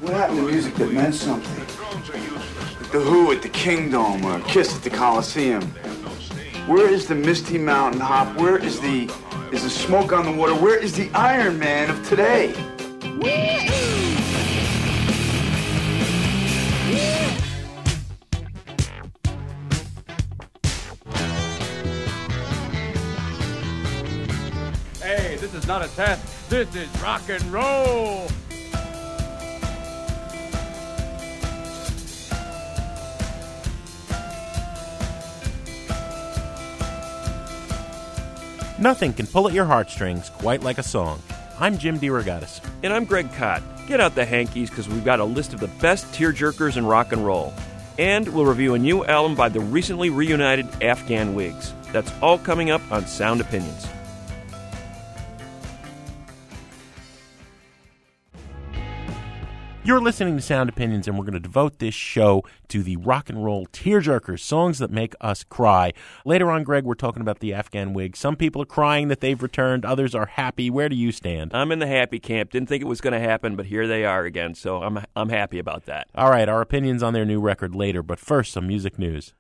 What happened to music that meant something? Like the Who at the Kingdom or Kiss at the Coliseum. Where is the Misty Mountain Hop? Where is the Smoke on the Water? Where is the Iron Man of today? Hey, this is not a test. This is rock and roll. Nothing can pull at your heartstrings quite like a song. I'm Jim DeRogatis. And I'm Greg Kot. Get out the hankies because we've got a list of the best tearjerkers in rock and roll. And we'll review a new album by the recently reunited Afghan Whigs. That's all coming up on Sound Opinions. You're listening to Sound Opinions, and we're going to devote this show to the rock and roll tearjerkers, songs that make us cry. Later on, Greg, we're talking about the Afghan Whigs. Some people are crying that they've returned. Others are happy. Where do you stand? I'm in the happy camp. Didn't think it was going to happen, but here they are again, so I'm happy about that. All right, our opinions on their new record later, but first, some music news.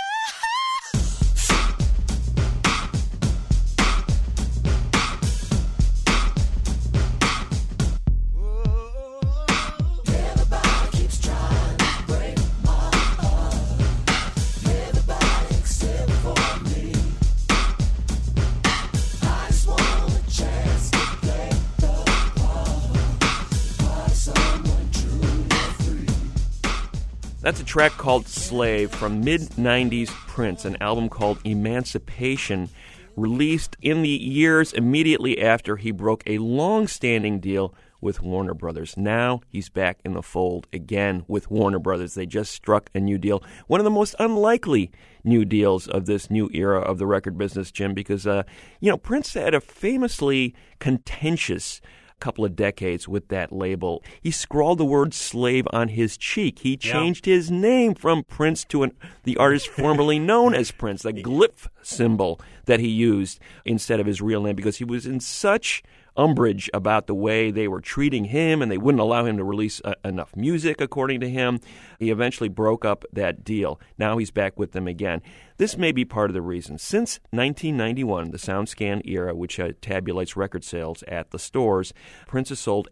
That's a track called Slave from mid-90s Prince, an album called Emancipation, released in the years immediately after he broke a long-standing deal with Warner Brothers. Now he's back in the fold again with Warner Brothers. They just struck a new deal, one of the most unlikely new deals of this new era of the record business, Jim, because, Prince had a famously contentious couple of decades with that label. He scrawled the word slave on his cheek. He changed his name from Prince to the artist formerly known as Prince, the glyph symbol that he used instead of his real name, because he was in such umbrage about the way they were treating him, and they wouldn't allow him to release enough music, according to him. He eventually broke up that deal. Now he's back with them again. This may be part of the reason. Since 1991, the SoundScan era, which tabulates record sales at the stores, Prince has sold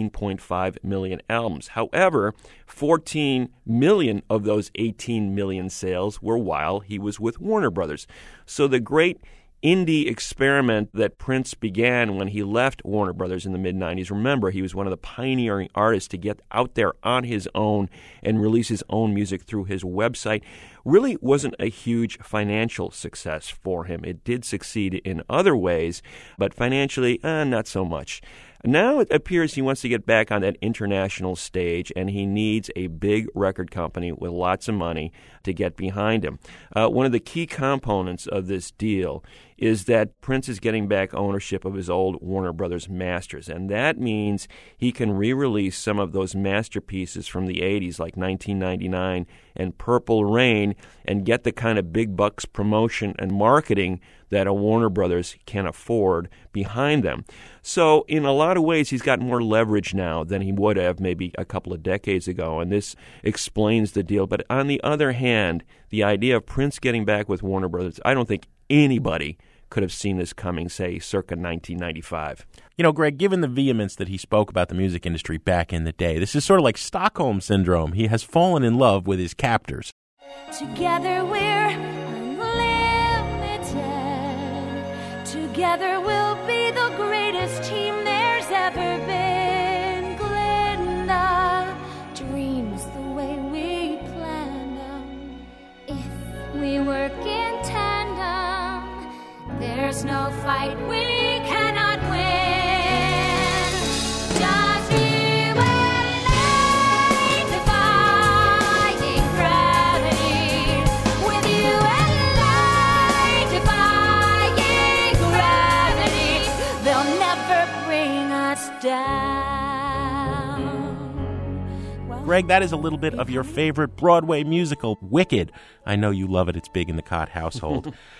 18.5 million albums. However, 14 million of those 18 million sales were while he was with Warner Brothers. So the great indie experiment that Prince began when he left Warner Brothers in the mid-90s. Remember, he was one of the pioneering artists to get out there on his own and release his own music through his website. Really wasn't a huge financial success for him. It did succeed in other ways, but financially, not so much. Now it appears he wants to get back on that international stage, and he needs a big record company with lots of money to get behind him. One of the key components of this deal is that Prince is getting back ownership of his old Warner Brothers masters, and that means he can re-release some of those masterpieces from the 80s, like 1999 and Purple Rain, and get the kind of big bucks promotion and marketing that a Warner Brothers can afford behind them. So in a lot of ways, he's got more leverage now than he would have maybe a couple of decades ago, and this explains the deal. But on the other hand, the idea of Prince getting back with Warner Brothers, I don't think anybody could have seen this coming, say, circa 1995. You know, Greg, given the vehemence that he spoke about the music industry back in the day, this is sort of like Stockholm Syndrome. He has fallen in love with his captors. Together we're unlimited. Together we'll be the greatest team there's ever been. Glenda dreams the way we planned them. If we work in tandem, there's no fight we cannot win. Just you and I defying gravity. With you and I defying gravity. They'll never bring us down. Greg, that is a little bit of your favorite Broadway musical, Wicked. I know you love it. It's big in the Cott household.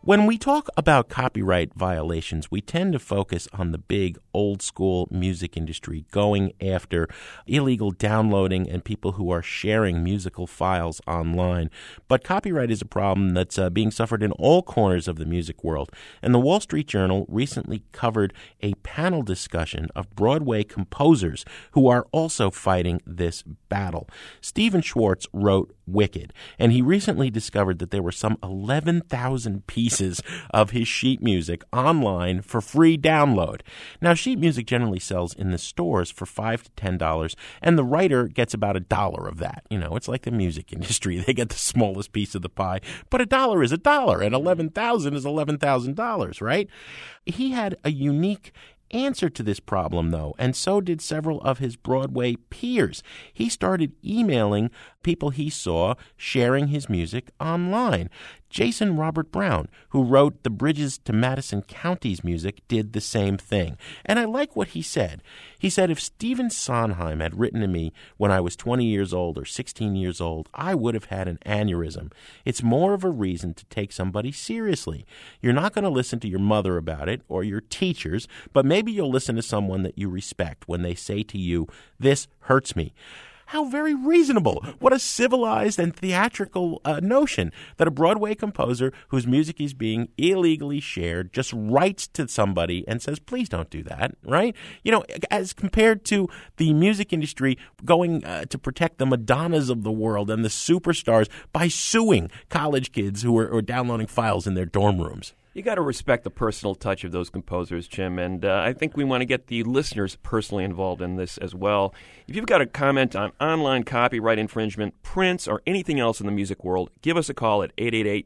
When we talk about copyright violations, we tend to focus on the big, old-school music industry going after illegal downloading and people who are sharing musical files online. But copyright is a problem that's being suffered in all corners of the music world. And the Wall Street Journal recently covered a panel discussion of Broadway composers who are also fighting this battle. Stephen Schwartz wrote Wicked, and he recently discovered that there were some 11,000 pieces of his sheet music online for free download. Now, sheet music generally sells in the stores for $5 to $10, and the writer gets about $1 of that. You know, it's like the music industry. They get the smallest piece of the pie, but $1 is $1, and 11,000 is $11,000, right? He had a unique answer to this problem, though, and so did several of his Broadway peers. He started emailing people he saw sharing his music online. Jason Robert Brown, who wrote the Bridges to Madison County's music, did the same thing. And I like what he said. He said, if Stephen Sondheim had written to me when I was 20 years old or 16 years old, I would have had an aneurysm. It's more of a reason to take somebody seriously. You're not going to listen to your mother about it or your teachers, but maybe you'll listen to someone that you respect when they say to you, this hurts me. How very reasonable. What a civilized and theatrical notion that a Broadway composer whose music is being illegally shared just writes to somebody and says, please don't do that, right? You know, as compared to the music industry going to protect the Madonnas of the world and the superstars by suing college kids who are downloading files in their dorm rooms. You got to respect the personal touch of those composers, Jim, and I think we want to get the listeners personally involved in this as well. If you've got a comment on online copyright infringement, Prince, or anything else in the music world, give us a call at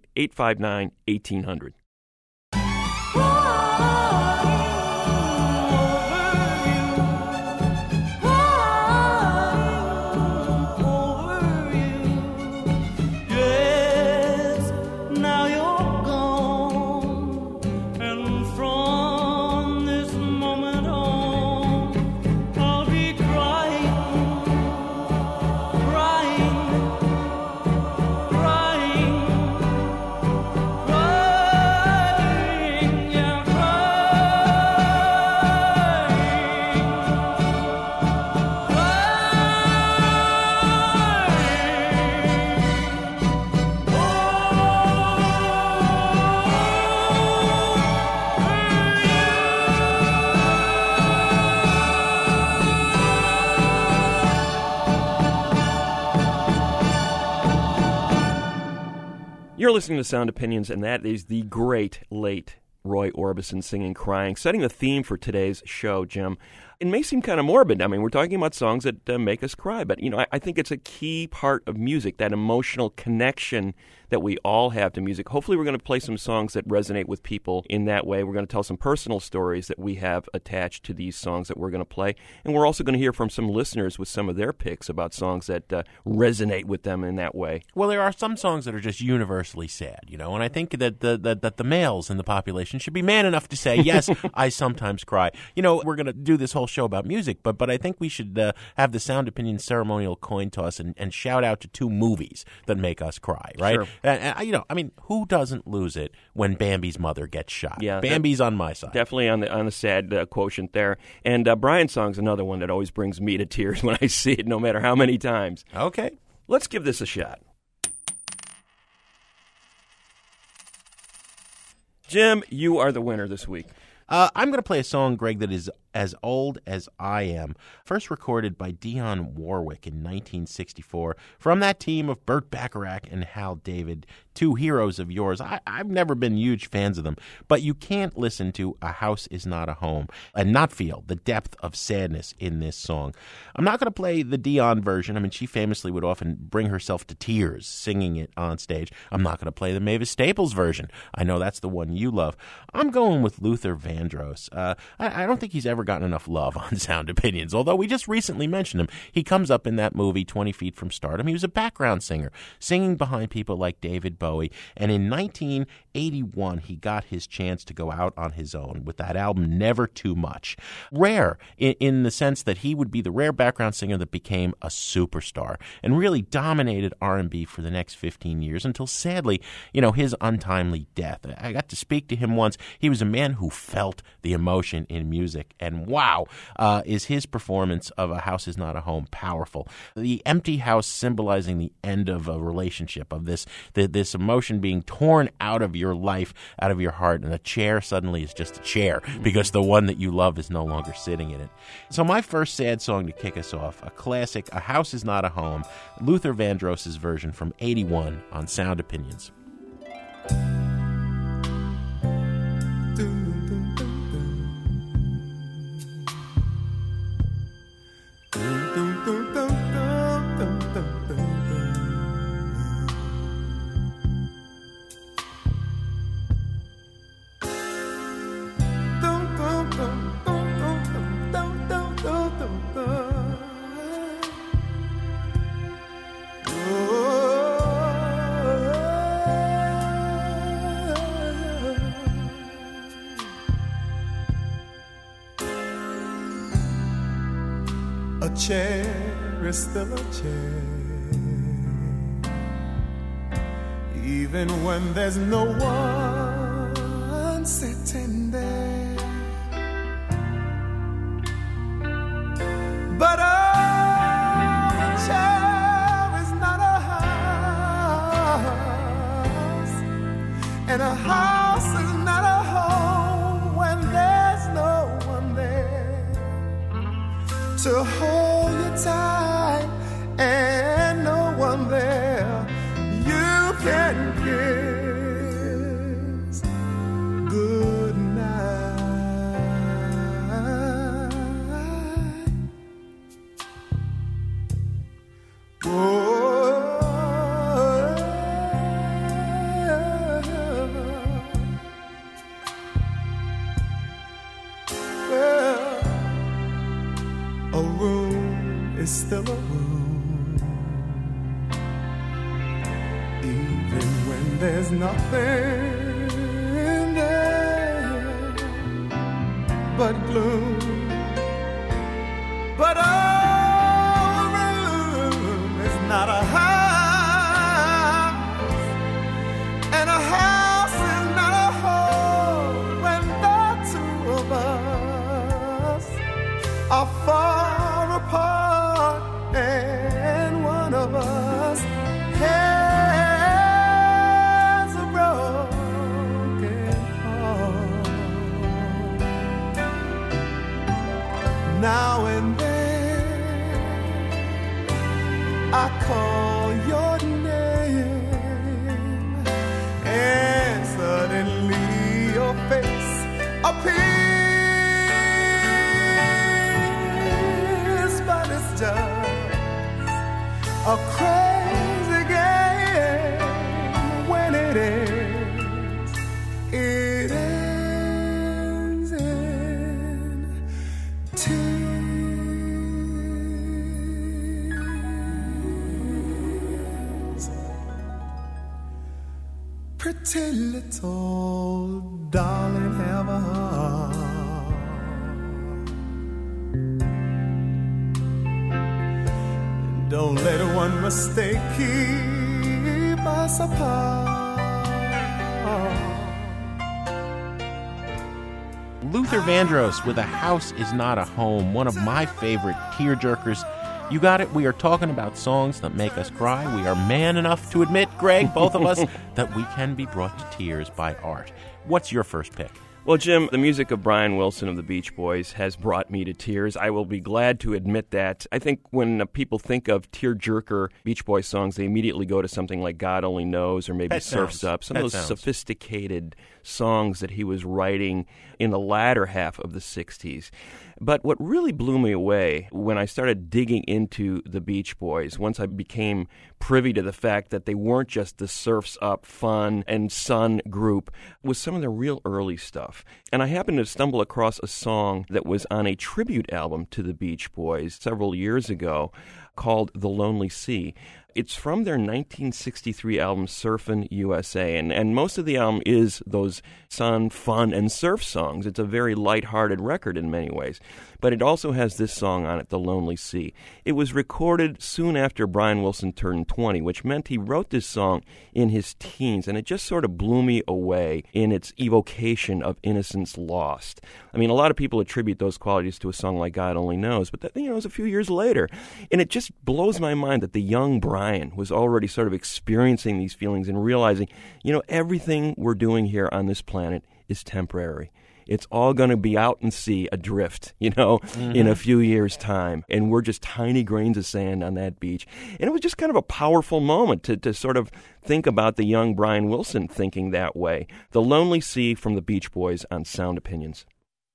888-859-1800. You're listening to Sound Opinions, and that is the great late Roy Orbison singing Crying, setting the theme for today's show, Jim. It may seem kind of morbid. I mean, we're talking about songs that make us cry, but, you know, I think it's a key part of music, that emotional connection that we all have to music. Hopefully we're going to play some songs that resonate with people in that way. We're going to tell some personal stories that we have attached to these songs that we're going to play, and we're also going to hear from some listeners with some of their picks about songs that resonate with them in that way. Well, there are some songs that are just universally sad, you know, and I think that the males in the population should be man enough to say, yes, I sometimes cry. You know, we're going to do this whole show about music, but I think we should have the Sound Opinion ceremonial coin toss and shout out to two movies that make us cry, right? Sure. You know, I mean, who doesn't lose it when Bambi's mother gets shot? Yeah, Bambi's on my side. Definitely on the sad quotient there. And Brian's song's another one that always brings me to tears when I see it, no matter how many times. Okay. Let's give this a shot. Jim, you are the winner this week. I'm going to play a song, Greg, that is as old as I am. First recorded by Dionne Warwick in 1964 from that team of Burt Bacharach and Hal David, two heroes of yours. I've never been huge fans of them, but you can't listen to A House Is Not a Home and not feel the depth of sadness in this song. I'm not going to play the Dionne version. I mean, she famously would often bring herself to tears singing it on stage. I'm not going to play the Mavis Staples version. I know that's the one you love. I'm going with Luther Vandross. I don't think he's ever gotten enough love on Sound Opinions, although we just recently mentioned him. He comes up in that movie 20 Feet from Stardom. He was a background singer, singing behind people like David Bowie. And in 1981, he got his chance to go out on his own with that album, Never Too Much. Rare in the sense that he would be the rare background singer that became a superstar and really dominated R&B for the next 15 years until, sadly, his untimely death. I got to speak to him once. He was a man who felt the emotion in music, and wow, is his performance of A House Is Not a Home powerful. The empty house symbolizing the end of a relationship, of this emotion being torn out of your life, out of your heart, and a chair suddenly is just a chair because the one that you love is no longer sitting in it. So my first sad song to kick us off, a classic, A House Is Not a Home, Luther Vandross' version from 81 on Sound Opinions. A chair is still a chair, even when there's no one sitting there. But a chair is not a house, and a house is not a home when there's no one there to hold you tight, and no one there you can kiss good night. A room is still a room, even when there's nothing there but gloom. But a room is not a house, and a house is not a home when the two of us are far apart, and one of us has a broken heart. Now and then I call your name, and suddenly your face appears, but it's just a crazy game. When it ends, it ends in tears. Pretty little darling, have a heart. Don't let one mistake keep us apart. Luther Vandross with A House Is Not a Home, one of my favorite tearjerkers. You got it. We are talking about songs that make us cry. We are man enough to admit, Greg, both of us, that we can be brought to tears by art. What's your first pick? Well, Jim, the music of Brian Wilson of the Beach Boys has brought me to tears. I will be glad to admit that. I think when people think of tearjerker Beach Boys songs, they immediately go to something like God Only Knows or maybe Surf's Up, some of those sophisticated songs that he was writing in the latter half of the 60s. But what really blew me away when I started digging into the Beach Boys, once I became privy to the fact that they weren't just the Surf's Up, Fun, and Sun group, was some of their real early stuff. And I happened to stumble across a song that was on a tribute album to the Beach Boys several years ago called The Lonely Sea. It's from their 1963 album Surfin' USA, and most of the album is those sun, fun, and surf songs. It's a very lighthearted record in many ways, but it also has this song on it, The Lonely Sea. It was recorded soon after Brian Wilson turned 20, which meant he wrote this song in his teens, and it just sort of blew me away in its evocation of innocence lost. I mean, a lot of people attribute those qualities to a song like God Only Knows, but that, it was a few years later, and it just blows my mind that the young Brian was already sort of experiencing these feelings and realizing, everything we're doing here on this planet is temporary. It's all going to be out in sea, adrift, in a few years' time. And we're just tiny grains of sand on that beach. And it was just kind of a powerful moment to sort of think about the young Brian Wilson thinking that way. The Lonely Sea from the Beach Boys on Sound Opinions.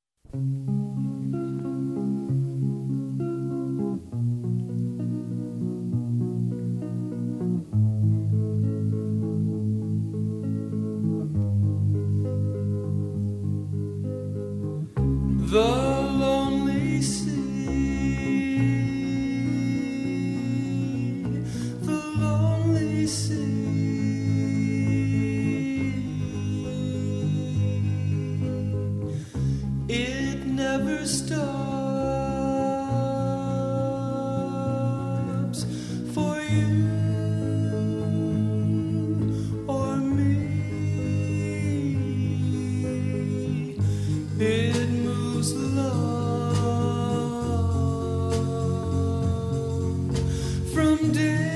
The lonely sea, the lonely sea. It never stops for you or me. It moves along from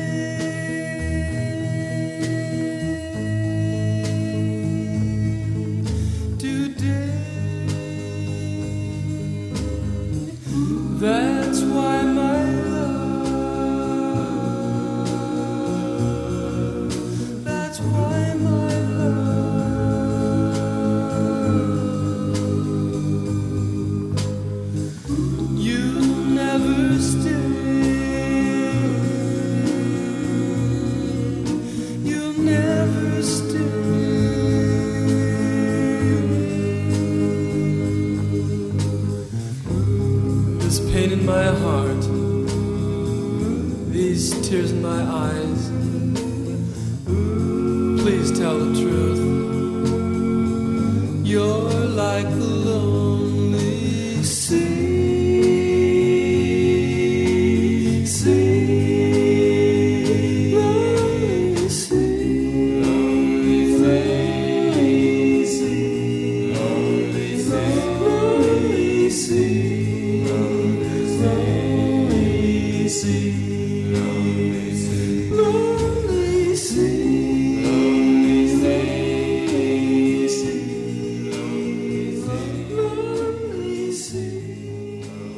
day to day. That's why my love, that's why my love, you never stay, you'll never stay. This pain in my heart, these tears in my eyes, please tell the truth. You're like the lonely sea, sea, lonely sea, lonely sea, lonely sea, lonely sea. Lonely sea, lonely sea, lonely sea, lonely sea,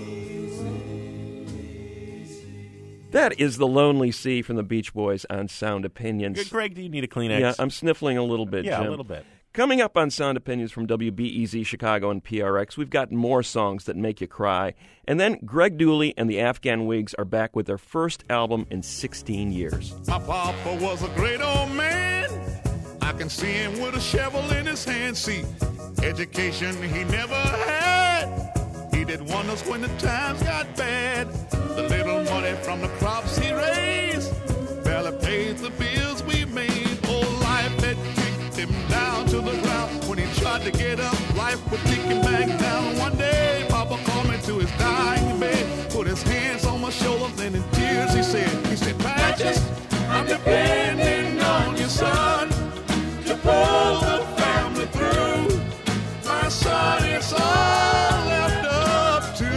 lonely sea. That is The Lonely Sea from the Beach Boys on Sound Opinions. Greg, do you need a Kleenex? Yeah, I'm sniffling a little bit, Yeah, Jim. a little bit. Coming up on Sound Opinions from WBEZ Chicago and PRX, we've got more songs that make you cry. And then Greg Dooley and the Afghan Wigs are back with their first album in 16 years. My papa was a great old man. I can see him with a shovel in his hand. See, education he never had. He did wonders when the times got bad. The little money from the crops he raised barely paid the bills we made. Oh, life had kicked him down to the ground. When he tried to get up, life would kick him back down. One day, Papa called me to his dying bed, put his hands on my shoulder, then in tears he said, Patches, I'm depending on you, son, to pull the family through. My son, it's all left up to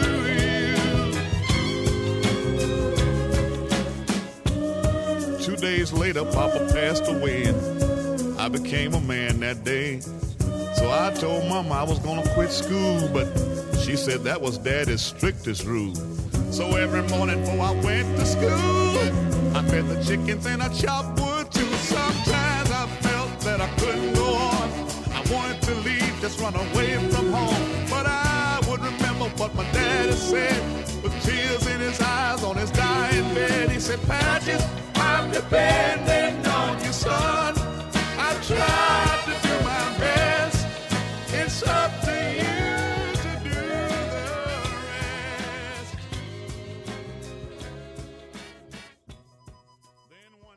you. 2 days later, Papa passed away, and I became a man that day. So I told Mama I was gonna quit school, but she said that was Daddy's strictest rule. So every morning before I went to school, I fed the chickens and I chopped wood too. Sometimes I felt that I couldn't go on. I wanted to leave, just run away from home. But I would remember what my daddy said, with tears in his eyes on his dying bed. He said, Patches, I'm depending on you, son. I tried to do my best. It's up to you to do the rest. Then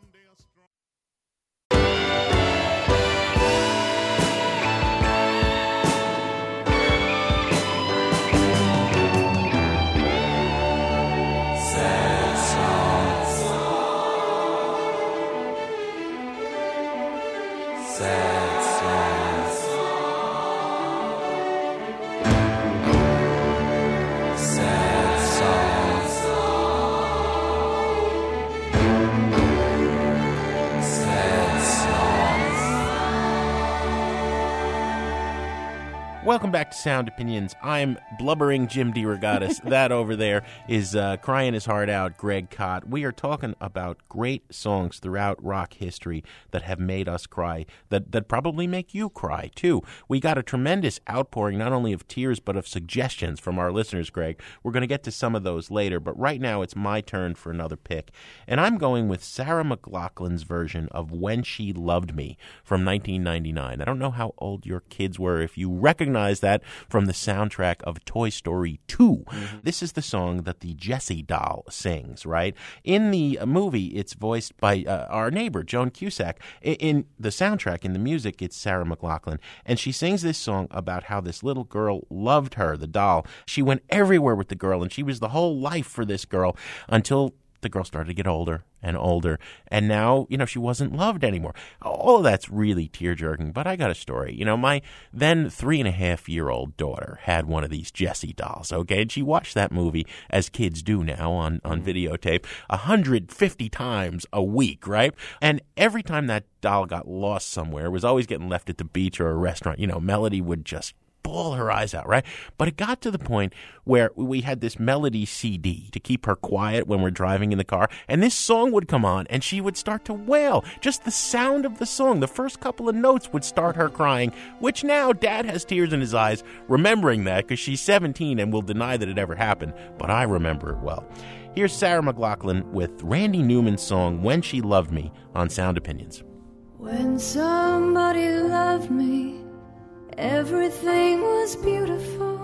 Welcome back to Sound Opinions. I'm blubbering Jim DeRogatis. That over there is crying his heart out, Greg Kot. We are talking about great songs throughout rock history that have made us cry, that probably make you cry, too. We got a tremendous outpouring, not only of tears, but of suggestions from our listeners, Greg. We're going to get to some of those later, but right now it's my turn for another pick. And I'm going with Sarah McLachlan's version of When She Loved Me from 1999. I don't know how old your kids were, if you recognize that from the soundtrack of Toy Story 2. Mm-hmm. This is the song that the Jessie doll sings, right? In the movie, it's voiced by our neighbor, Joan Cusack. In the soundtrack, in the music, it's Sarah McLachlan. And she sings this song about how this little girl loved her, the doll. She went everywhere with the girl, and she was the whole life for this girl until the girl started to get older and older, and now, she wasn't loved anymore. All of that's really tear-jerking, but I got a story. My then 3.5-year-old daughter had one of these Jessie dolls, okay? And she watched that movie, as kids do now on videotape, 150 times a week, right? And every time that doll got lost somewhere, it was always getting left at the beach or a restaurant, Melody would just bawl her eyes out, right? But it got to the point where we had this Melody CD to keep her quiet when we're driving in the car, and this song would come on, and she would start to wail. Just the sound of the song, the first couple of notes would start her crying, which now Dad has tears in his eyes, remembering that, because she's 17 and will deny that it ever happened, but I remember it well. Here's Sarah McLachlan with Randy Newman's song, When She Loved Me, on Sound Opinions. When somebody loved me, everything was beautiful.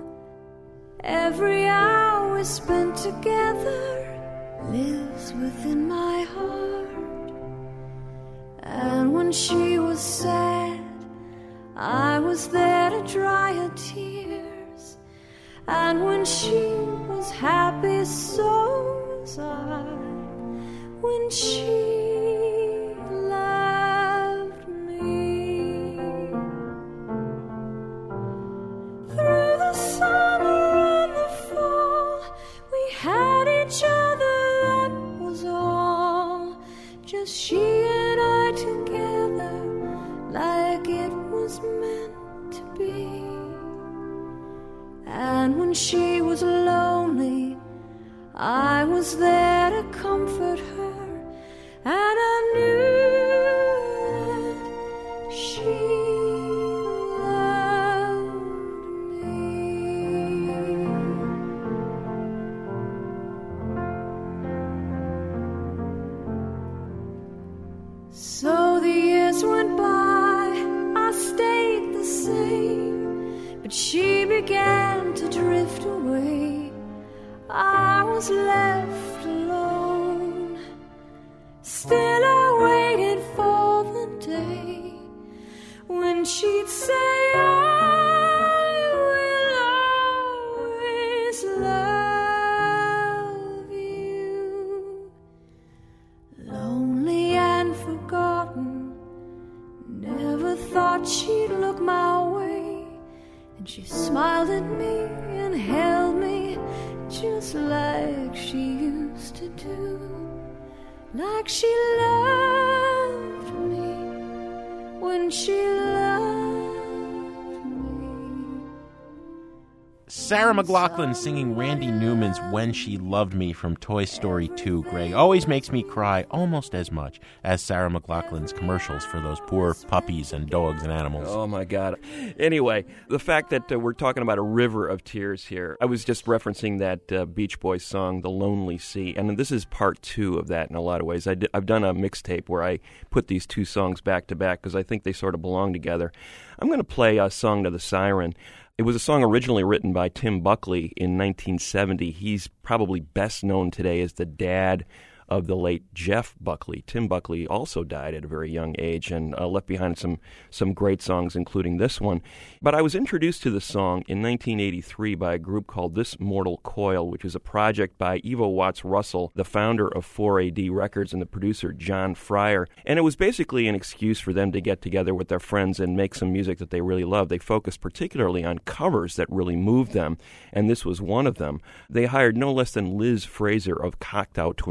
Every hour spent together lives within my heart. And when she was sad, I was there to dry her tears. And when she was happy, so was I. When she loved me. Through the summer and the fall, we had each other, that was all. Just she and I together, like it was meant to be. And when she was lonely, I was there to comfort her, and I knew that she loved me. So the years went by, I stayed the same, but she began to drift away. I was left alone. Still I waited for the day when she'd say, I will always love you. Lonely and forgotten, never thought she'd look my way. And she smiled at me and held me just like she used to do. Like she loved me when she loved me. Sarah McLachlan singing Randy Newman's When She Loved Me from Toy Story 2, Greg. Always makes me cry almost as much as Sarah McLachlan's commercials for those poor puppies and dogs and animals. Oh, my God. Anyway, the fact that we're talking about a river of tears here, I was just referencing that Beach Boys song, The Lonely Sea, and this is part 2 of that in a lot of ways. I've done a mixtape where I put these 2 songs back to back because I think they sort of belong together. I'm going to play a Song to the Siren. It was a song originally written by Tim Buckley in 1970. He's probably best known today as the dad of the late Jeff Buckley. Tim Buckley also died at a very young age and left behind some great songs, including this one. But I was introduced to the song in 1983 by a group called This Mortal Coil, which is a project by Evo Watts Russell, the founder of 4AD Records, and the producer John Fryer. And it was basically an excuse for them to get together with their friends and make some music that they really loved. They focused particularly on covers that really moved them, and this was one of them. They hired no less than Liz Fraser of Cocteau Twins as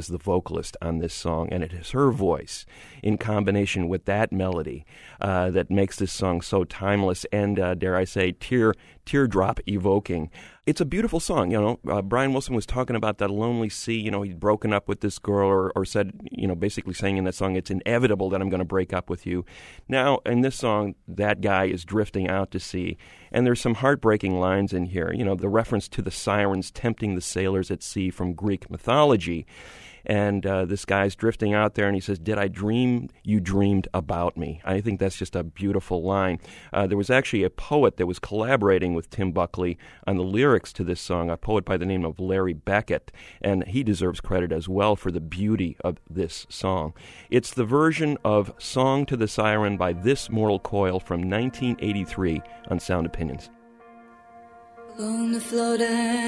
as the vocalist on this song, and it is her voice in combination with that melody that makes this song so timeless and, dare I say, teardrop evoking. It's a beautiful song. Brian Wilson was talking about that lonely sea. He'd broken up with this girl or said, basically saying in that song, it's inevitable that I'm going to break up with you. Now, in this song, that guy is drifting out to sea. And there's some heartbreaking lines in here. The reference to the sirens tempting the sailors at sea from Greek mythology. And this guy's drifting out there, and he says, "Did I dream you dreamed about me?" I think that's just a beautiful line. There was actually a poet that was collaborating with Tim Buckley on the lyrics to this song, a poet by the name of Larry Beckett, and he deserves credit as well for the beauty of this song. It's the version of Song to the Siren by This Mortal Coil from 1983 on Sound Opinions. On the floating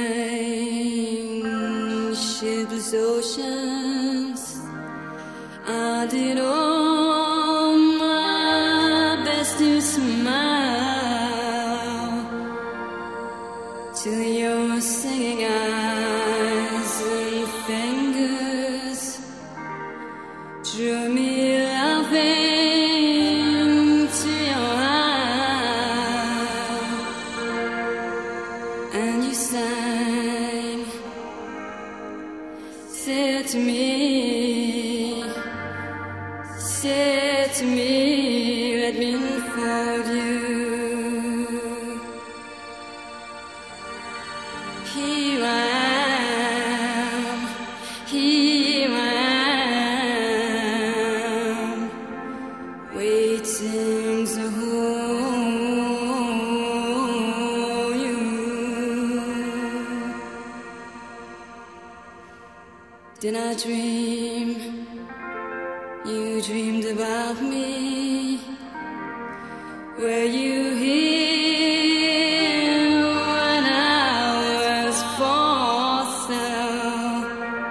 shipless oceans, I did all my best to smile till your singing eyes and fingers drew me laughing to your eyes, and you sang, said to me, let me unfold you. Here I am, waiting to hold you. Did I dream you dreamed about me? Were you here when I was for sale?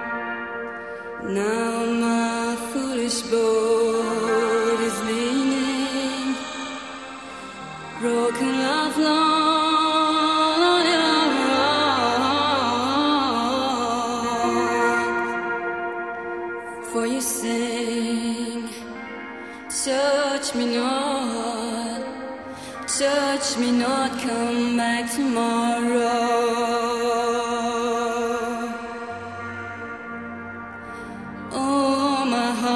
Now my foolish boat is leaning, broken off on your rock. For you sing, touch me not, come back tomorrow. Oh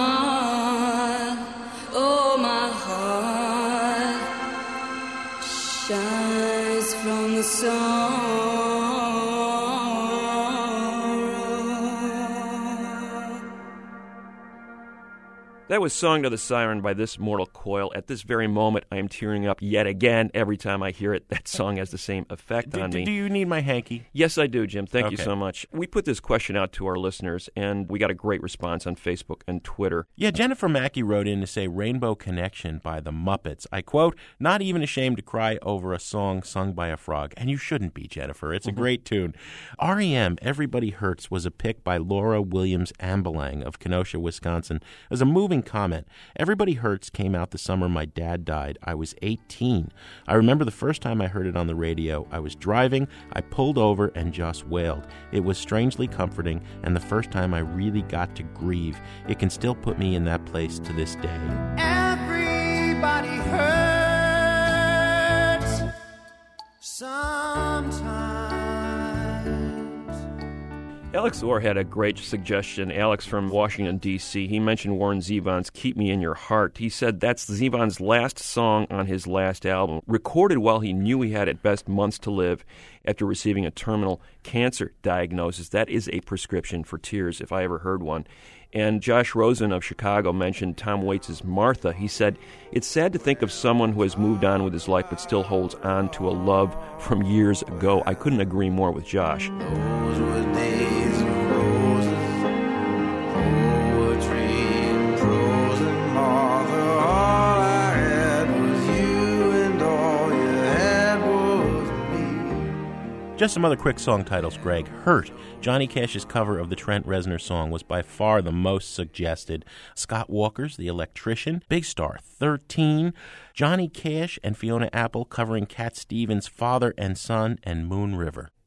my heart shines from the sorrow. That was Song to the Siren by This Mortal Coil. At this very moment, I am tearing up yet again. Every time I hear it, that song has the same effect on me. Do you need my hanky? Yes, I do, Jim. Thank you Okay. so much. We put this question out to our listeners, and we got a great response on Facebook and Twitter. Yeah, Jennifer Mackey wrote in to say Rainbow Connection by the Muppets. I quote, "Not even ashamed to cry over a song sung by a frog." And you shouldn't be, Jennifer. It's a great tune. REM, Everybody Hurts, was a pick by Laura Williams Ambelang of Kenosha, Wisconsin. As a moving comment, Everybody Hurts came out the summer my dad died. I was 18. I remember the first time I heard it on the radio. I was driving, I pulled over and just wailed. It was strangely comforting, and the first time I really got to grieve. It can still put me in that place to this day. Everybody hurts sometimes. Alex Orr had a great suggestion. Alex from Washington, D.C., he mentioned Warren Zevon's Keep Me in Your Heart. He said that's Zevon's last song on his last album, recorded while he knew he had at best months to live after receiving a terminal cancer diagnosis. That is a prescription for tears, if I ever heard one. And Josh Rosen of Chicago mentioned Tom Waits' Martha. He said, "It's sad to think of someone who has moved on with his life but still holds on to a love from years ago." I couldn't agree more with Josh. Those were days of roses, poetry and prose and Martha. All I had was you, and all you had was me. Just some other quick song titles, Greg. Hurt. Johnny Cash's cover of the Trent Reznor song was by far the most suggested. Scott Walker's The Electrician. Big Star 13. Johnny Cash and Fiona Apple covering Cat Stevens' Father and Son and Moon River.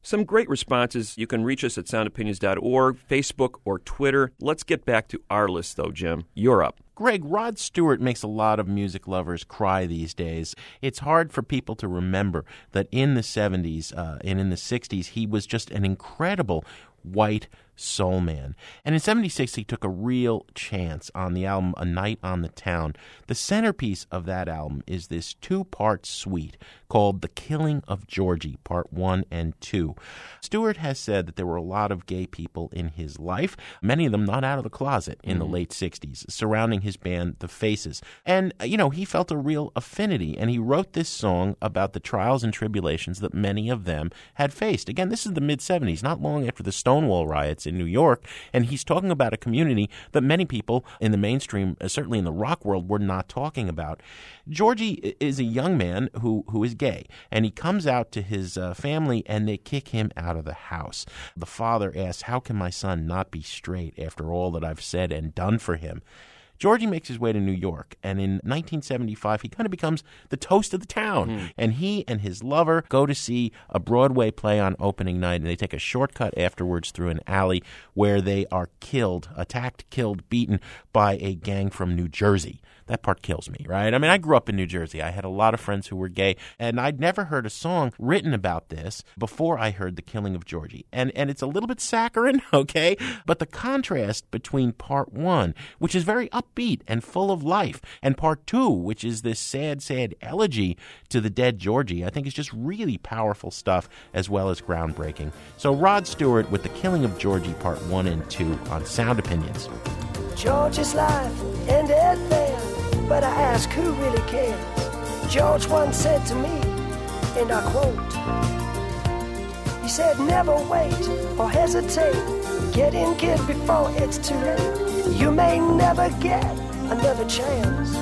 Some great responses. You can reach us at soundopinions.org, Facebook, or Twitter. Let's get back to our list, though, Jim. You're up. Greg, Rod Stewart makes a lot of music lovers cry these days. It's hard for people to remember that in the 70s and in the 60s, he was just an incredible white soul man. And in 76, he took a real chance on the album A Night on the Town. The centerpiece of that album is this two-part suite called The Killing of Georgie, Part 1 and 2. Stewart has said that there were a lot of gay people in his life, many of them not out of the closet in the late 60s, surrounding his band, The Faces. And, he felt a real affinity, and he wrote this song about the trials and tribulations that many of them had faced. Again, this is the mid-70s, not long after the Stonewall riots in New York, and he's talking about a community that many people in the mainstream, certainly in the rock world, were not talking about. Georgie is a young man who is gay, and he comes out to his family, and they kick him out of the house. The father asks, "How can my son not be straight after all that I've said and done for him?" Georgie makes his way to New York, and in 1975, he kind of becomes the toast of the town. And he and his lover go to see a Broadway play on opening night, and they take a shortcut afterwards through an alley where they are attacked, killed, beaten by a gang from New Jersey. That part kills me, right? I mean, I grew up in New Jersey. I had a lot of friends who were gay, and I'd never heard a song written about this before I heard The Killing of Georgie. And it's a little bit saccharine, okay? But the contrast between part one, which is very upbeat and full of life, and part two, which is this sad, sad elegy to the dead Georgie, I think is just really powerful stuff as well as groundbreaking. So Rod Stewart with The Killing of Georgie, part 1 and 2 on Sound Opinions. George's life ended there, but I ask who really cares. George once said to me, and I quote, he said, never wait or hesitate. Get in, kid, before it's too late. You may never get another chance.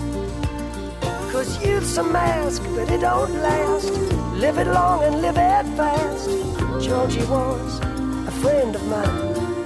'Cause youth's a mask, but it don't last. Live it long and live it fast. Georgie was a friend of mine.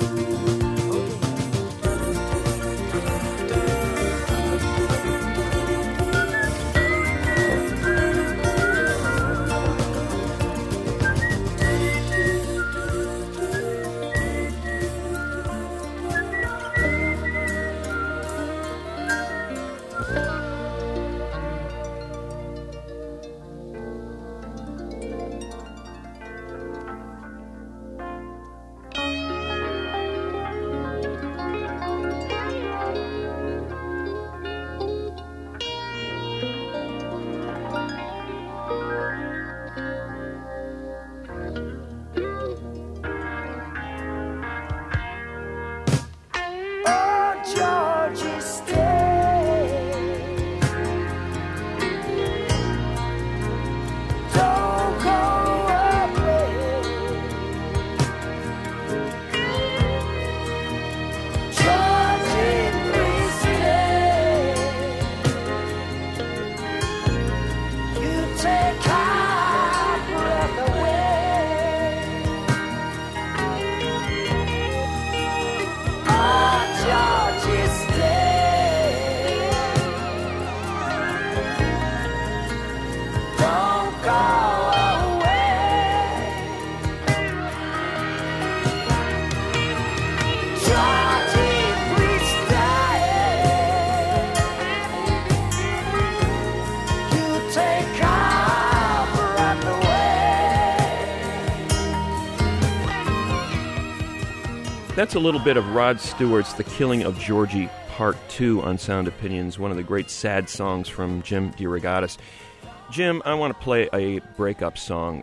That's a little bit of Rod Stewart's The Killing of Georgie, Part 2 on Sound Opinions, one of the great sad songs from Jim DeRogatis. Jim, I want to play a breakup song.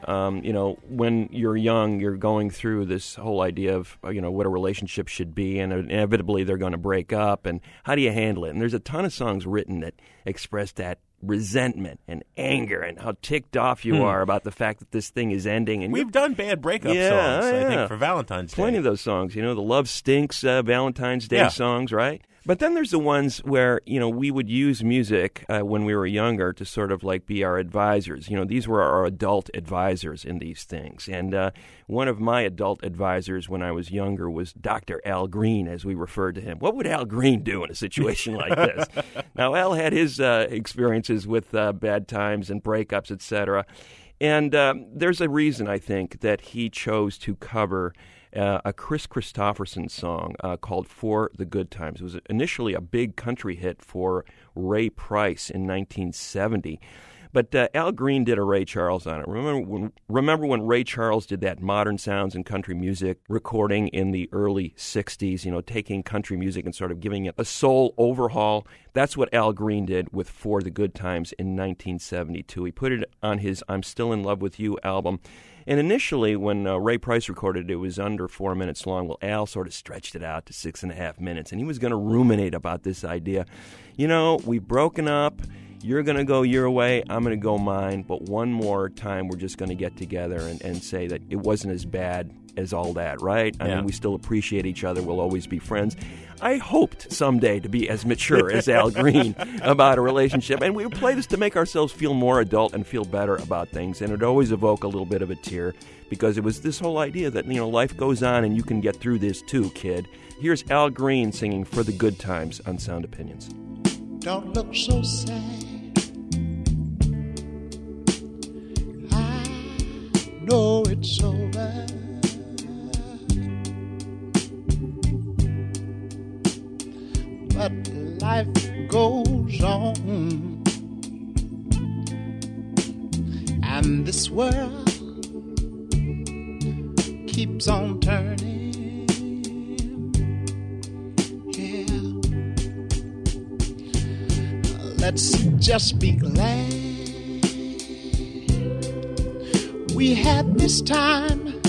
When you're young, you're going through this whole idea of, what a relationship should be, and inevitably they're going to break up, and how do you handle it? And there's a ton of songs written that express that resentment and anger and how ticked off you are about the fact that this thing is ending. And we've done bad breakup songs, I think, for Valentine's Day. Plenty of those songs, the Love Stinks Valentine's Day songs, right? But then there's the ones where, we would use music when we were younger to sort of like be our advisors. These were our adult advisors in these things. And one of my adult advisors when I was younger was Dr. Al Green, as we referred to him. What would Al Green do in a situation like this? Now, Al had his experiences with bad times and breakups, etc. And there's a reason, I think, that he chose to cover a Chris Christopherson song called For the Good Times. It was initially a big country hit for Ray Price in 1970. But Al Green did a Ray Charles on it. Remember when Ray Charles did that Modern Sounds in Country Music recording in the early 60s, taking country music and sort of giving it a soul overhaul? That's what Al Green did with For the Good Times in 1972. He put it on his I'm Still in Love with You album. And initially, when Ray Price recorded it, it was under 4 minutes long. Well, Al sort of stretched it out to 6.5 minutes, and he was going to ruminate about this idea. We've broken up. You're going to go your way, I'm going to go mine, but one more time we're just going to get together and say that it wasn't as bad as all that, right? I mean, we still appreciate each other. We'll always be friends. I hoped someday to be as mature as Al Green about a relationship, and we would play this to make ourselves feel more adult and feel better about things, and it would always evoke a little bit of a tear because it was this whole idea that, life goes on and you can get through this too, kid. Here's Al Green singing For the Good Times on Sound Opinions. Don't look so sad. know it's over. But life goes on, and this world keeps on turning. Yeah, let's just be glad we had this time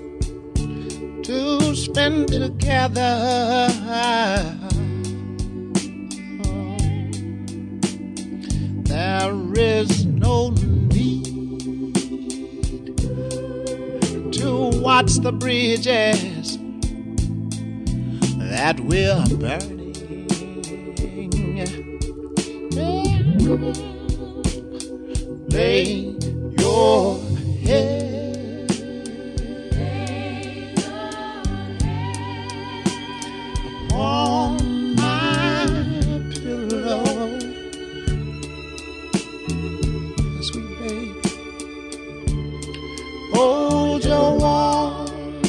to spend together. There is no need to watch the bridges that we're burning. Lay your head on my pillow, sweet baby. Hold your warm,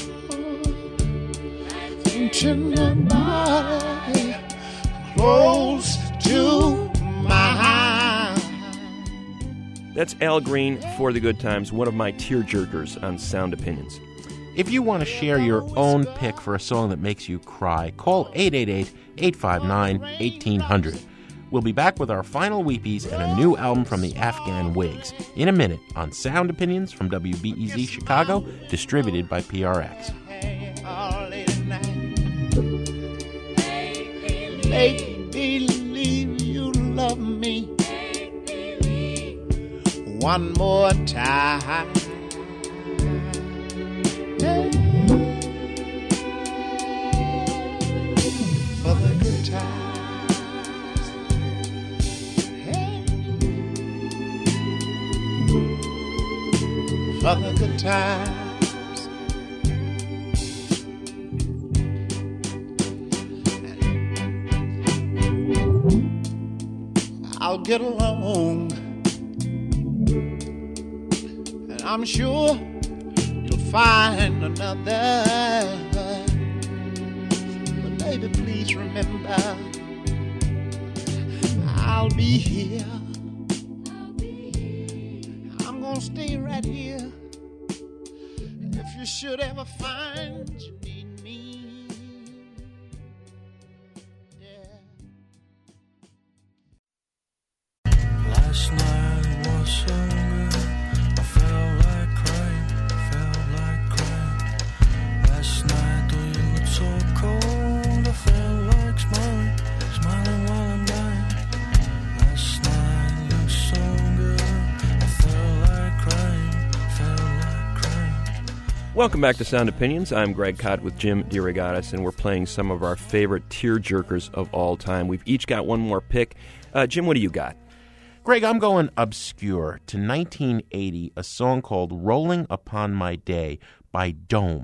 tender body close to mine. That's Al Green, For the Good Times, one of my tearjerkers on Sound Opinions. If you want to share your own pick for a song that makes you cry, call 888-859-1800. We'll be back with our final weepies and a new album from the Afghan Wigs in a minute on Sound Opinions from WBEZ Chicago, distributed by PRX. Make believe you love me one more time. For the good times. For the good times. I'll get along, and I'm sure you'll find another. But baby, please remember, I'll be here. I'm gonna stay right here. If you should ever find you need me, yeah. Last night was so good, I felt like crying, Last night though you looked so cold, I felt like smiling while I'm dying. Last night looked so good, I felt like crying. Welcome back to Sound Opinions. I'm Greg Kot with Jim DeRogatis, and we're playing some of our favorite tearjerkers of all time. We've each got one more pick. Jim, what do you got? Greg, I'm going obscure to 1980, a song called Rolling Upon My Day by Dome.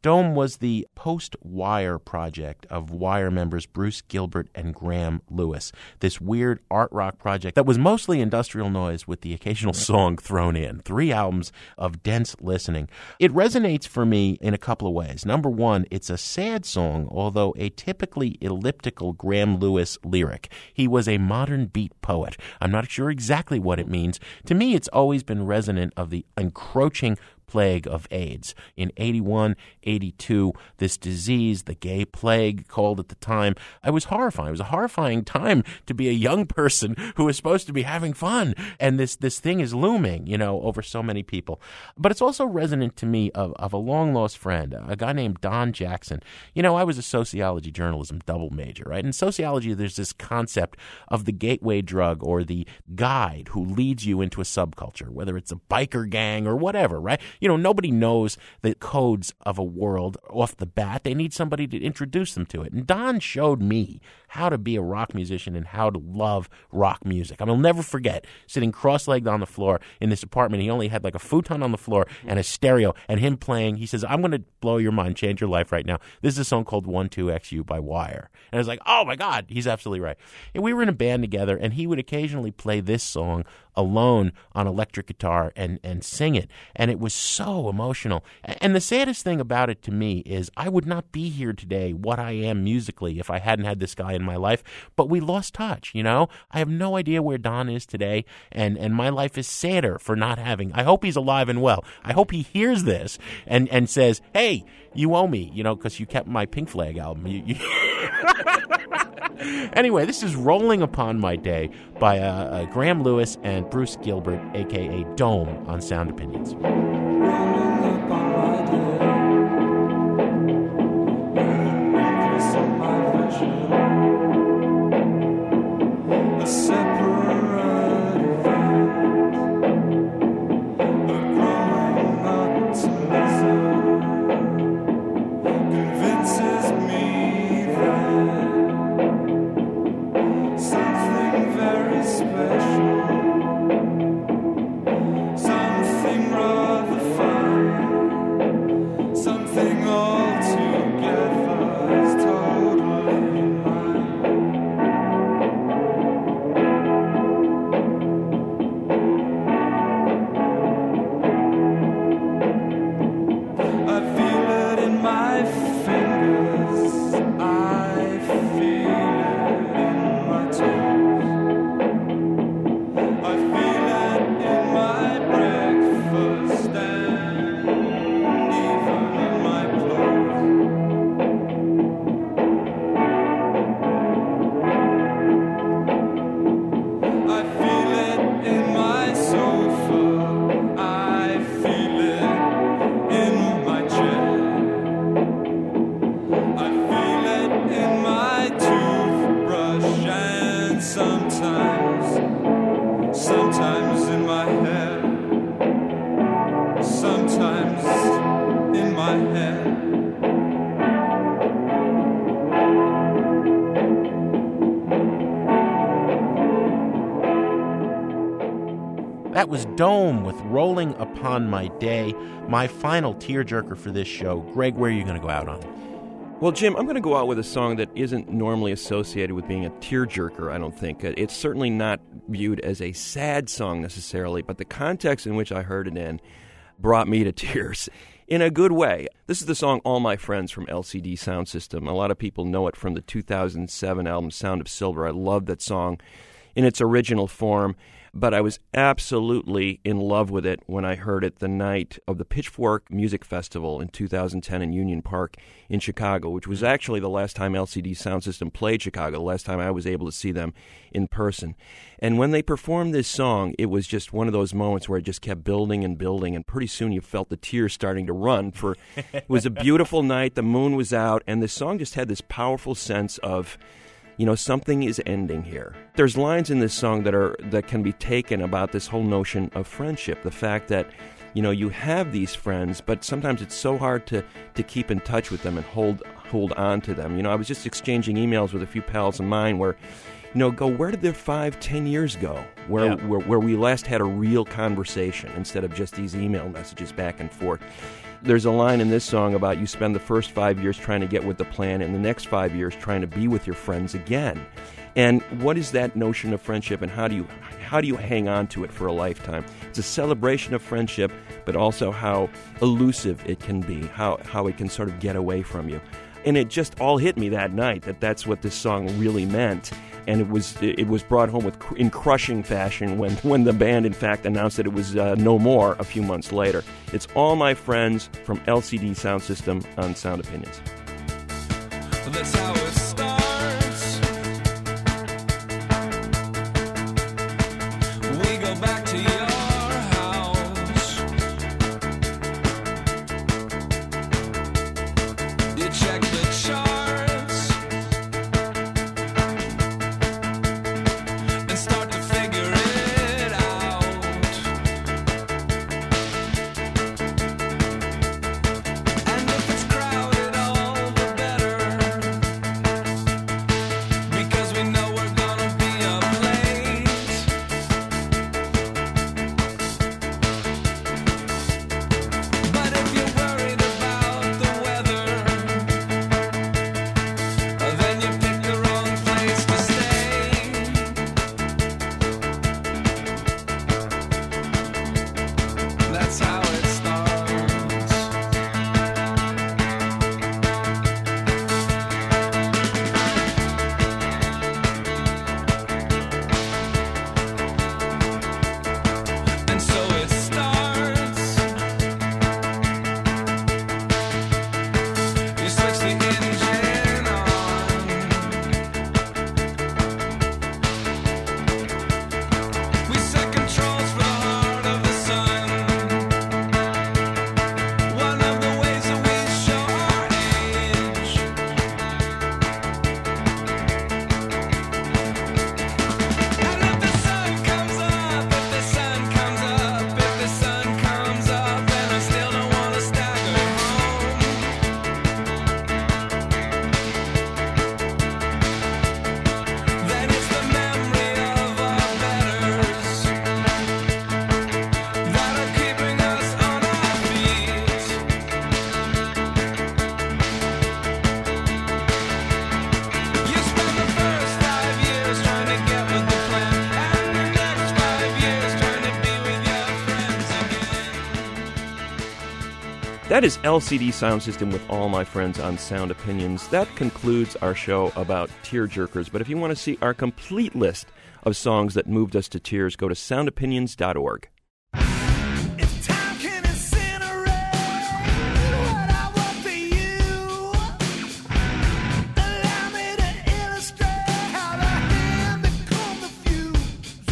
Dome was the post-Wire project of Wire members Bruce Gilbert and Graham Lewis, this weird art rock project that was mostly industrial noise with the occasional song thrown in. 3 albums of dense listening. It resonates for me in a couple of ways. Number one, it's a sad song, although a typically elliptical Graham Lewis lyric. He was a modern beat poet. I'm not sure exactly what it means. To me, it's always been resonant of the encroaching plague of AIDS. In 81, 82, this disease, the gay plague called at the time, it was horrifying. It was a horrifying time to be a young person who was supposed to be having fun. And this thing is looming, over so many people. But it's also resonant to me of a long-lost friend, a guy named Don Jackson. I was a sociology journalism double major, right? In sociology, there's this concept of the gateway drug or the guide who leads you into a subculture, whether it's a biker gang or whatever, right? Nobody knows the codes of a world off the bat. They need somebody to introduce them to it. And Don showed me how to be a rock musician and how to love rock music. I'll never forget sitting cross-legged on the floor in this apartment. He only had like a futon on the floor and a stereo, and him playing. He says, I'm going to blow your mind, change your life right now. This is a song called 12XU by Wire. And I was like, oh my God, he's absolutely right. And we were in a band together, and he would occasionally play this song alone on electric guitar and sing it. And it was so emotional. And the saddest thing about it to me is I would not be here today, what I am musically, if I hadn't had this guy in my life. But we lost touch, I have no idea where Don is today, and my life is sadder for not having. I hope he's alive and well. I hope he hears this and says, hey, you owe me, because you kept my Pink Flag album. Anyway, this is Rolling Upon My Day by Graham Lewis and Bruce Gilbert, a.k.a. Dome, on Sound Opinions. Sometimes in my head, sometimes in my head. That was Dome with Rolling Upon My Day, my final tearjerker for this show. Greg, where are you going to go out on? Well, Jim, I'm going to go out with a song that isn't normally associated with being a tearjerker, I don't think. It's certainly not viewed as a sad song necessarily, but the context in which I heard it in brought me to tears in a good way. This is the song All My Friends from LCD Sound System. A lot of people know it from the 2007 album Sound of Silver. I love that song in its original form. But I was absolutely in love with it when I heard it the night of the Pitchfork Music Festival in 2010 in Union Park in Chicago, which was actually the last time LCD Sound System played Chicago, the last time I was able to see them in person. And when they performed this song, it was just one of those moments where it just kept building and building, and pretty soon you felt the tears starting to run. It was a beautiful night, the moon was out, and this song just had this powerful sense of, something is ending here. There's lines in this song that can be taken about this whole notion of friendship, the fact that, you have these friends, but sometimes it's so hard to keep in touch with them and hold on to them. I was just exchanging emails with a few pals of mine where, where did their 5-10 years go? Where we last had a real conversation instead of just these email messages back and forth. There's a line in this song about you spend the first 5 years trying to get with the plan and the next 5 years trying to be with your friends again. And what is that notion of friendship, and how do you hang on to it for a lifetime? It's a celebration of friendship, but also how elusive it can be, how it can sort of get away from you. And it just all hit me that night that that's what this song really meant. And it was brought home in crushing fashion when the band, in fact, announced that it was no more a few months later. It's All My Friends from LCD Sound System on Sound Opinions. That's how it starts. We go back to your house. You check the charts and start to figure it out. And if it's crowded, all the better, because we know we're gonna be up late. But if you're worried about the weather, then you pick the wrong place to stay. That's how it starts. And so it starts. You switch the engine on. We set controls for the heart of the sun. One of the ways that we show our age. And if the sun comes up, if the sun comes up, if the sun comes up, then I still don't want to stagger home. Then it's the memory of our betters that are keeping us on our feet. You spend the first 5 years trying to get with the plan, and the next 5 years trying to be with your friends again. That is LCD Sound System with All My Friends on Sound Opinions. That concludes our show about tearjerkers. But if you want to see our complete list of songs that moved us to tears, go to soundopinions.org. If time can incinerate what I want for you, allow me to illustrate how the hand become the fuse.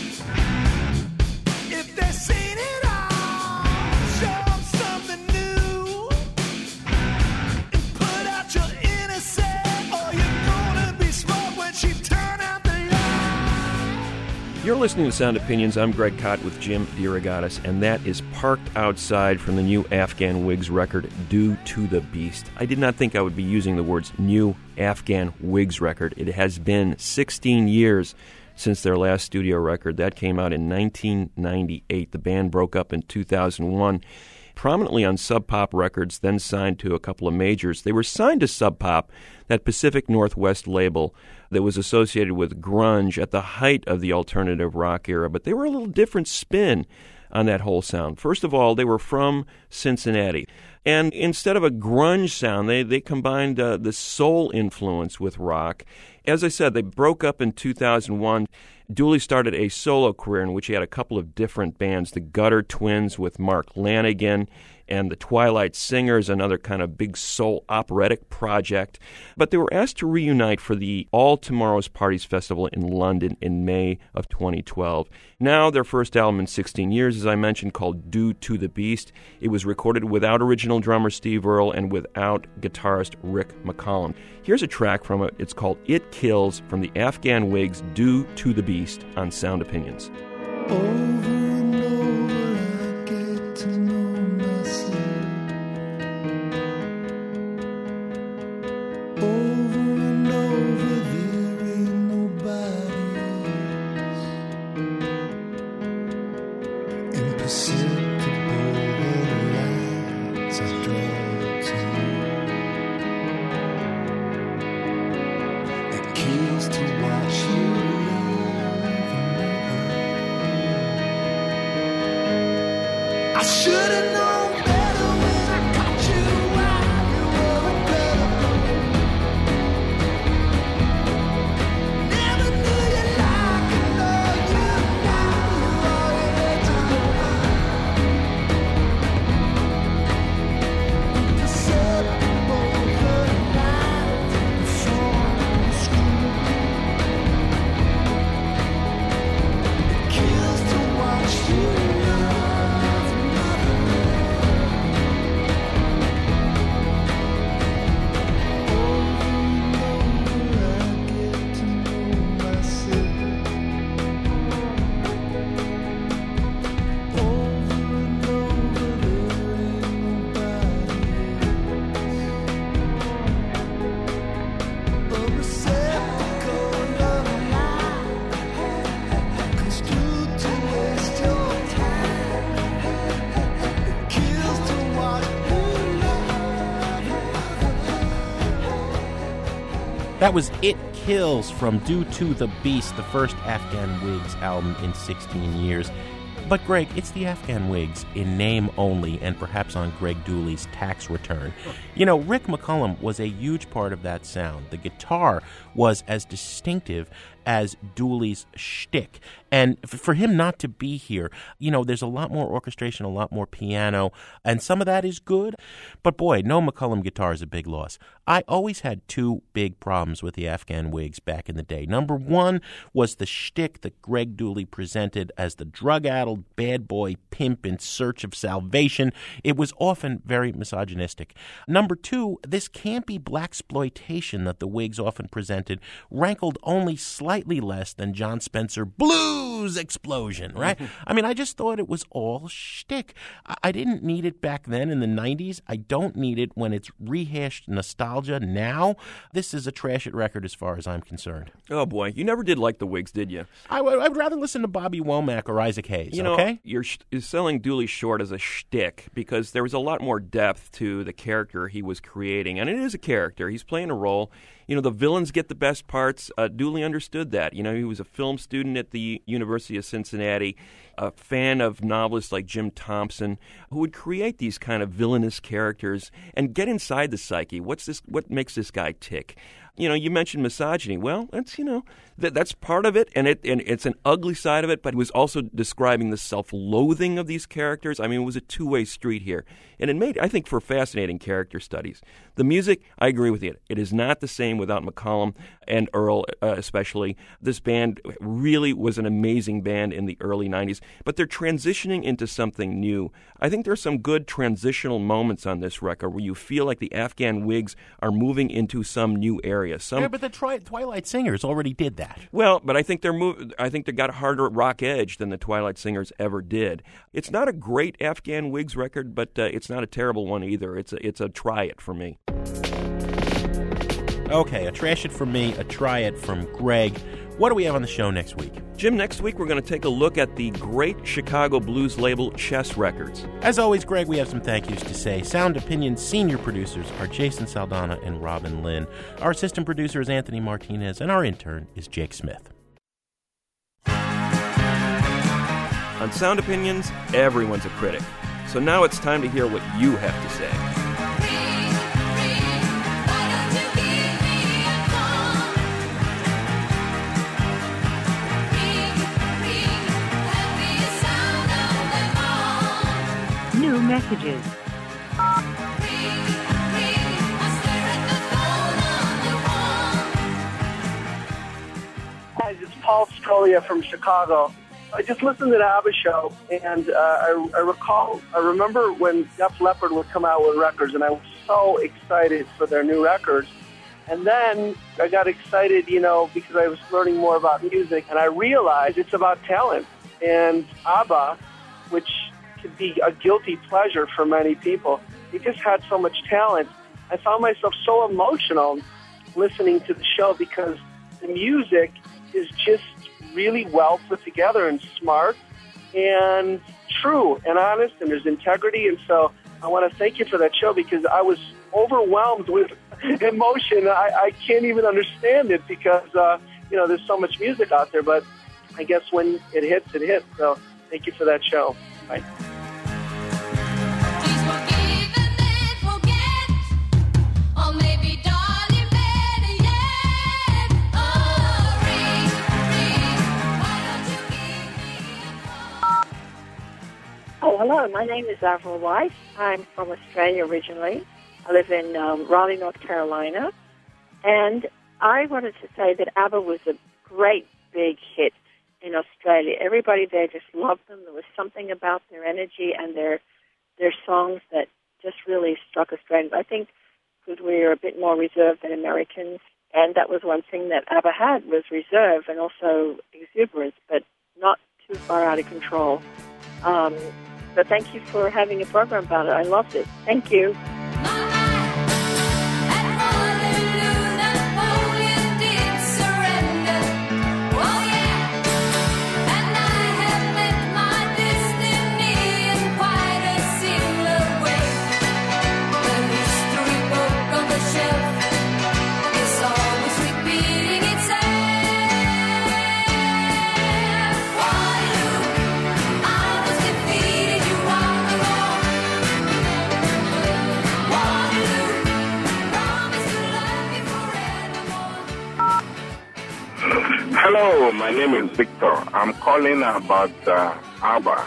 If they've seen it all, show 'em something new, and put out your innocence, or you're gonna be smoked when she turn out the light. You're listening to Sound Opinions. I'm Greg Kot with Jim DeRogatis, and that is Parked Outside from the new Afghan Wigs record, Due to the Beast. I did not think I would be using the words new Afghan Wigs record. It has been 16 years since their last studio record. That came out in 1998. The band broke up in 2001. Prominently on Sub Pop Records, then signed to a couple of majors. They were signed to Sub Pop, that Pacific Northwest label that was associated with grunge at the height of the alternative rock era, but they were a little different spin on that whole sound. First of all, they were from Cincinnati, and instead of a grunge sound, they combined the soul influence with rock. As I said, they broke up in 2001. Dooley started a solo career in which he had a couple of different bands, the Gutter Twins with Mark Lanigan, and the Twilight Singers, another kind of big soul operatic project. But they were asked to reunite for the All Tomorrow's Parties Festival in London in May of 2012. Now, their first album in 16 years, as I mentioned, called Due to the Beast. It was recorded without original drummer Steve Earle and without guitarist Rick McCollum. Here's a track from it. It's called It Kills from the Afghan Wigs' Due to the Beast on Sound Opinions. Over and over I get to know myself. Over and over there ain't nobody else. Imperceptible lights I I should have known better when I caught you while you were a girl. Never knew you like I know you now. You already told me. The seven over night before the school. It kills to watch you love another. That was It Kills from Due to the Beast, the first Afghan Wigs album in 16 years. But, Greg, it's the Afghan Wigs in name only and perhaps on Greg Dooley's tax return. You know, Rick McCullum was a huge part of that sound. The guitar was as distinctive as Dooley's shtick. And for him not to be here, you know, there's a lot more orchestration, a lot more piano, and some of that is good. But boy, no McCullum guitar is a big loss. I always had two big problems with the Afghan Wigs back in the day. Number one was the shtick that Greg Dooley presented as the drug-addled bad boy pimp in search of salvation. It was often very misogynistic. Number two, this campy blaxploitation that the Wigs often presented rankled only slightly less than John Spencer blues explosion, right? I mean, I just thought it was all shtick. I didn't need it back then in the 90s. I don't need it when it's rehashed nostalgia now. This is a trash it record as far as I'm concerned. Oh, boy. You never did like the Wigs, did you? I'd rather listen to Bobby Womack or Isaac Hayes, You know, okay? you're selling Dooley short as a shtick because there was a lot more depth to the character he was creating. And it is a character. He's playing a role. You know, the villains get the best parts. Dooley understood that. You know, he was a film student at the University of Cincinnati, a fan of novelists like Jim Thompson, who would create these kind of villainous characters and get inside the psyche. What makes this guy tick? You know, you mentioned misogyny. Well, that's, you know, that's part of it, and it's an ugly side of it, but he was also describing the self-loathing of these characters. I mean, it was a two-way street here. And it made, I think, for fascinating character studies. The music, I agree with you. It is not the same without McCullum and Earl especially. This band really was an amazing band in the early 90s, but they're transitioning into something new. I think there are some good transitional moments on this record where you feel like the Afghan Wigs are moving into some new area. Yeah, but the Twilight Singers already did that. Well, but I think I think they got a harder rock edge than the Twilight Singers ever did. It's not a great Afghan Wigs record, but it's not a terrible one either. It's a try it for me. Okay, a trash it from me, a try it from Greg. What do we have on the show next week? Jim, next week we're going to take a look at the great Chicago blues label Chess Records. As always, Greg, we have some thank yous to say. Sound Opinion's senior producers are Jason Saldana and Robin Lynn. Our assistant producer is Anthony Martinez, and our intern is Jake Smith. On Sound Opinions, everyone's a critic. So now it's time to hear what you have to say. New messages. Guys, it's Paul Strolia from Chicago. I just listened to the ABBA show, and I remember when Def Leppard would come out with records, and I was so excited for their new records. And then I got excited, you know, because I was learning more about music, and I realized it's about talent. And ABBA, which could be a guilty pleasure for many people, they just had so much talent. I found myself so emotional listening to the show because the music is just really well put together and smart and true and honest, and there's integrity. And so I want to thank you for that show because I was overwhelmed with emotion. I can't even understand it because, you know, there's so much music out there, but I guess when it hits, it hits. So thank you for that show. Bye. hello. My name is Avril White. I'm from Australia originally. I live in Raleigh, North Carolina. And I wanted to say that ABBA was a great big hit in Australia. Everybody there just loved them. There was something about their energy and their songs that just really struck Australians. I think because we're a bit more reserved than Americans, and that was one thing that ABBA had, was reserve and also exuberance, but not too far out of control. So thank you for having a program about it. I loved it. Thank you. Hello, my name is Victor. I'm calling about ABBA.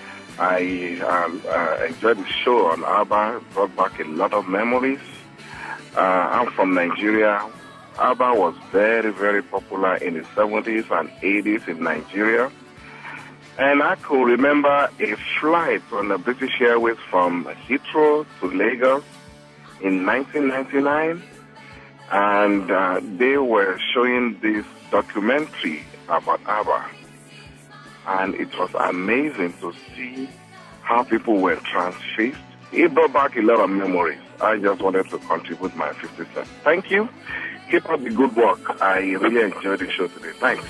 I enjoyed the show on ABBA, brought back a lot of memories. I'm from Nigeria. ABBA was very, very popular in the 70s and 80s in Nigeria. And I could remember a flight on the British Airways from Heathrow to Lagos in 1999. And they were showing this documentary about ABBA. And it was amazing to see how people were transfixed. It brought back a lot of memories. I just wanted to contribute my 50 cents. Thank you. Keep up the good work. I really enjoyed the show today. Thanks.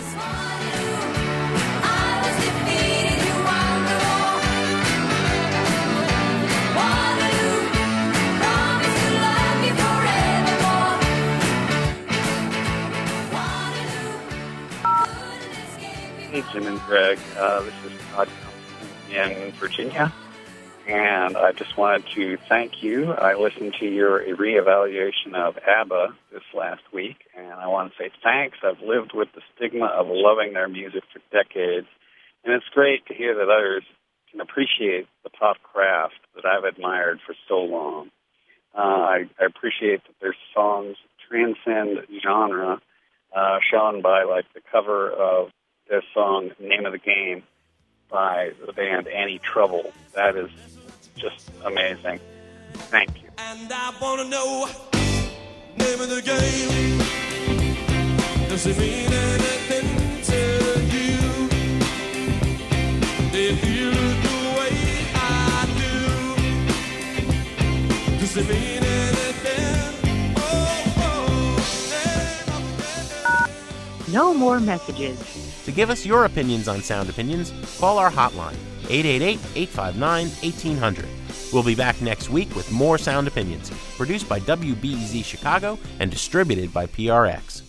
Hey, Jim and Greg. This is Todd in Virginia, and I just wanted to thank you. I listened to your reevaluation of ABBA this last week, and I want to say thanks. I've lived with the stigma of loving their music for decades, and it's great to hear that others can appreciate the pop craft that I've admired for so long. I appreciate that their songs transcend genre, shown by, like, the cover of their song Name of the Game by the band Any Trouble. That is just amazing. Thank you. And I want to know, name of the game, does it mean anything to you? If you look the way I do, does it mean anything? No more messages. To give us your opinions on Sound Opinions, call our hotline, 888-859-1800. We'll be back next week with more Sound Opinions, produced by WBEZ Chicago and distributed by PRX.